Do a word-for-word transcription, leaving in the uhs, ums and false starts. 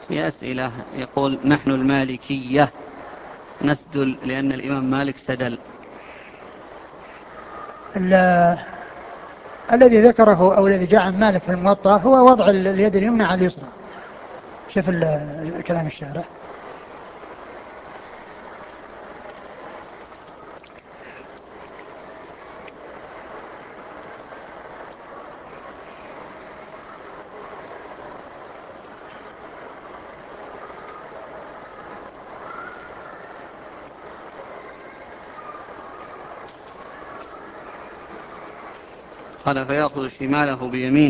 في أسئلة يقول نحن المالكية نسدل لأن الإمام مالك سدل. الذي ذكره أو الذي جاء عن مالك في الموطأ هو وضع اليد اليمنى على اليسرى. شوف كلام الشارح. قال فيأخذ شماله بيمينه